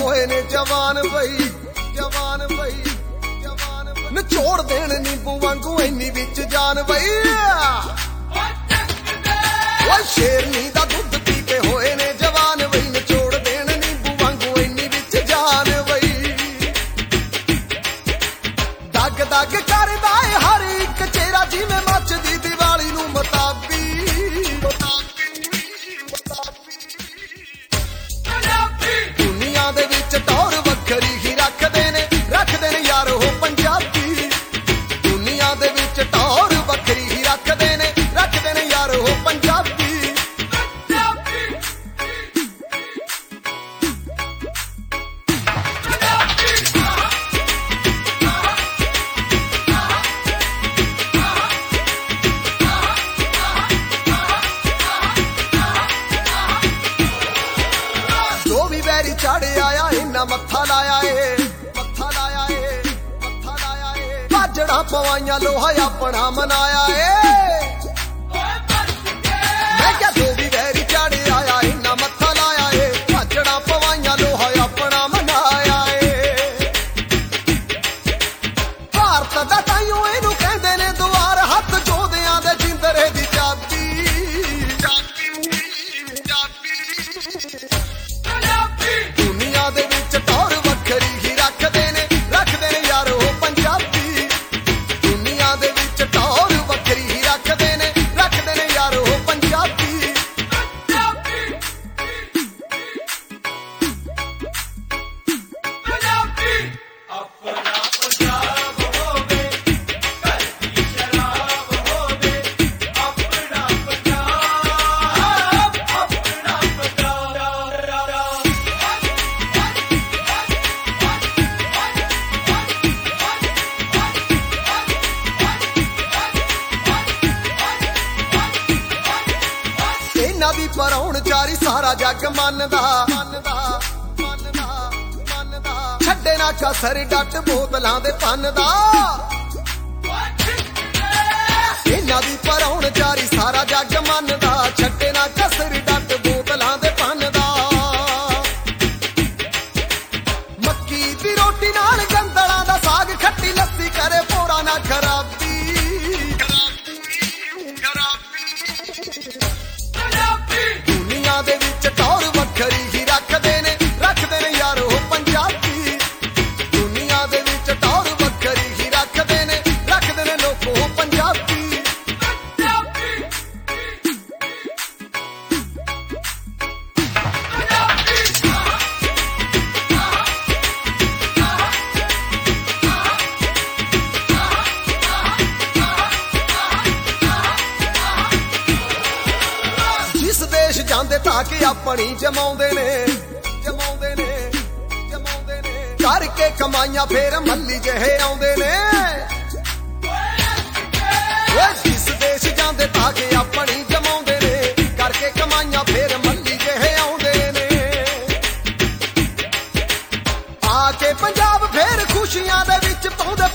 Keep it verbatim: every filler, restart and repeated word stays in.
ਹੋਏ ਨੇ ਜਵਾਨ ਬਈ ਜਵਾਨ ਬਈ ਜਵਾਨ ਨਿਚੋੜ ਦੇਣ ਨੀਂਬੂ ਵਾਂਗੂ ਇੰਨੀ ਵਿੱਚ ਜਾਨ ਬਈ ਓਏ ਸ਼ੇਰਨੀ ਦਾ ਦੁੱਧ ਪੀ ਕੇ ਹੋਏ ਨੇ ਜਵਾਨ ਬਈ ਨਿਚੋੜ ਦੇਣ ਨੀਂਬੂ ਵਾਂਗੂ ਇੰਨੀ ਵਿੱਚ ਜਾਨ ਬਈ ਦਗ ਦਗ ਕਰਦਾ ਏ ਹਰ ਇੱਕ ਚਿਹਰਾ ਜਿਵੇਂ ਮੱਚਦੀ ਦੀਵਾਲੀ ਨੂੰ ਮਤਾਬੀ ਦੁਨੀਆ ਦੇ ਵਿੱਚ ਟੌਰ ਵੱਖਰੀ ਹੀ ਰੱਖਦੇ ਨੇ ਰੱਖਦੇ ਨੇ ਯਾਰ ਉਹ ਪੰਜਾਬੀ ਦੁਨੀਆ ਦੇ ਵਿੱਚ ਟੌਰ ਵੱਖਰੀ ਹੀ ਰੱਖਦੇ ਨੇ ਰੱਖਦੇ ਨੇ ਯਾਰ ਉਹ ਪੰਜਾਬੀ ਚੜ ਆਇਆ ਇੰਨਾ ਮੱਥਾ ਲਾਇਆ ਏ ਮੱਥਾ ਲਾਇਆ ਏ ਮੱਥਾ ਲਾਇਆ ਏ ਭਾਜੜਾ ਪਵਾਈਆਂ ਲੋਹਾ ਆਪਣਾ ਮਨਾਇਆ ਏ ਮੈਂ ਕਿਹਾ ਜੋ ਵੀ ਵੈਰੀ ਚੜ ਆਇਆ ਇੰਨਾ ਮੱਥਾ ਲਾਇਆ ਏ ਭਾਜੜਾ ਪਵਾਈਆਂ ਲੋਹਾ ਆਪਣਾ ਮਨਾਇਆ ਏ ਭਾਰਤ ਦਾ ਤਾਈਓ ਇਹਨੂੰ ਕਹਿੰਦੇ ਨੇ ਦੁਆਰ ਹੱਥ ਜੋਧਿਆਂ ਦੇ ਜਿੰਦਰੇ ਦੀ ਚਾਬੀ ਦੁਨੀਆ ਦੇ ਵਿੱਚ ਟੌਰ ਵੱਖਰੀ ਹੀ ਰੱਖਦੇ ਨੇ ਰੱਖਦੇ ਨੇ ਯਾਰ ਉਹ ਪੰਜਾਬੀ ਦੁਨੀਆ ਦੇ ਵਿੱਚ ਟੌਰ ਵੱਖਰੀ ਹੀ ਰੱਖਦੇ ਨੇ ਰੱਖਦੇ ਨੇ ਯਾਰ ਉਹ ਪੰਜਾਬੀ ਆਪਣਾ ਪੰਜਾਬ ਹੋਵੇ ਘਰ ਦੀ ਸ਼ਰਾਬ ਹੋਵੇ ਆਪਣਾ ਪੰਜਾਬ ਆਪਣਾ ਪੰਜਾਬ ਇਹਨਾਂ ਦੀ ਪਰਾਹੁਣਚਾਰੀ ਸਾਰਾ ਜੱਗ ਮੰਨਦਾ ਮੰਨਦਾ ਮੰਨਦਾ ਮੰਨਦਾ ਛੱਡੇ ਨਾ ਕਸਰ ਡੱਟ ਬੋਤਲਾਂ ਦੇ ਪੰਨ ਦਾ ਇਹਨਾਂ ਦੀ ਪਰਾਹੁਣਚਾਰੀ ਸਾਰਾ ਜੱਗ ਮੰਨਦਾ ਛੱਡੇ ਨਾ ਕਸਰ ਡੱਟ ਬੋਤਲਾਂ ਦੇ ਪੰਨ ਦਾ ਮੱਕੀ ਦੀ ਰੋਟੀ ਨਾਲ ਗੰਦਲਾਂ ਦਾ ਸਾਗ ਖੱਟੀ ਲੱਸੀ ਕਰੇ ਪੋੜਾ ਨਾ ਖਰਾਬੀ ਦੁਨੀਆ ਦੇ ਵਿੱਚ ਟੌਰ ਵੱਖਰੀ ਹੀ ਰੱਖਦੇ ਨੇ ਰੱਖਦੇ ਨੇ ਯਾਰ ਉਹ ਪੰਜਾਬੀ ਦੁਨੀਆ ਦੇ ਵਿੱਚ ਟੌਰ ਵੱਖਰੀ ਹੀ ਰੱਖਦੇ ਨੇ ਰੱਖਦੇ ਨੇ ਲੋਕ ਉਹ ਪੰਜਾਬੀ ਜਾਂਦੇ ਤਾਂ ਕਿ ਆਪਣੀ ਜਮਾਉਂਦੇ ਨੇ ਜਮਾਉਂਦੇ ਨੇ ਜਮਾਉਂਦੇ ਨੇ ਕਰਕੇ ਕਮਾਈਆਂ ਫੇਰ ਮੱਲੀ ਜਿਹੇ ਆਉਂਦੇ ਨੇ ਓਏ ਜਿਸ ਦੇਸ਼ ਜਾਂਦੇ ਤਾਂ ਕਿ ਆਪਣੀ ਜਮਾਉਂਦੇ ਨੇ ਕਰਕੇ ਕਮਾਈਆਂ ਫੇਰ ਮੱਲੀ ਜਿਹੇ ਆਉਂਦੇ ਨੇ ਆ ਕੇ ਪੰਜਾਬ ਫੇਰ ਖੁਸ਼ੀਆਂ ਦੇ ਵਿੱਚ ਪਾਉਂਦੇ